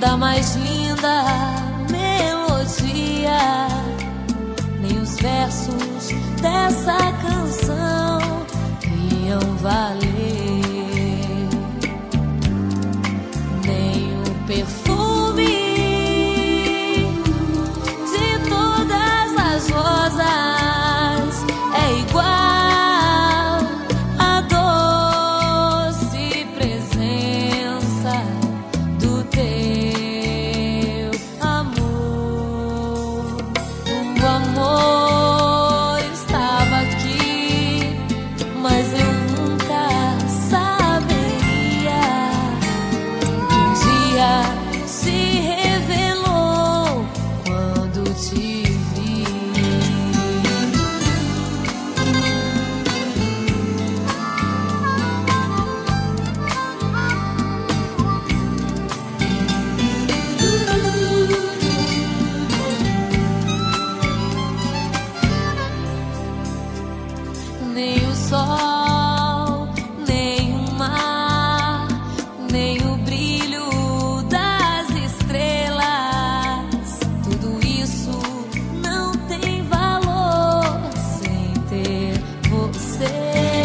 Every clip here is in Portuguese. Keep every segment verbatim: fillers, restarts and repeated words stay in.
da mais linda melodia, nem os versos dessa canção iam valer, nem o perfume de todas as rosas é igual à doce presença do teu amor. O amor estava aqui, mas eu nunca saberia que um dia se revelou quando te vi. Nem o sol, nem o mar, nem o brilho das estrelas, tudo isso não tem valor sem ter você.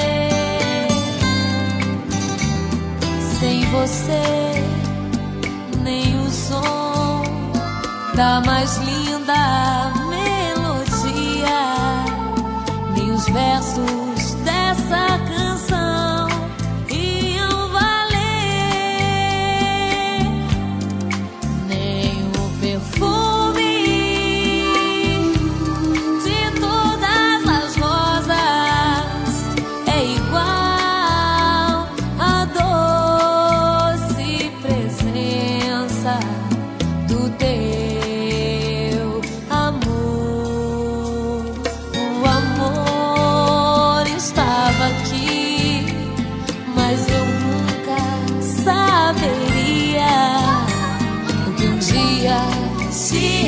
Sem você, nem o som da mais linda melodia, nem os versos dessa canção iam valer, nem o perfume de todas as rosas é igual à doce presença do teu amor. O amor estava aqui, mas eu nunca saberia o que um dia se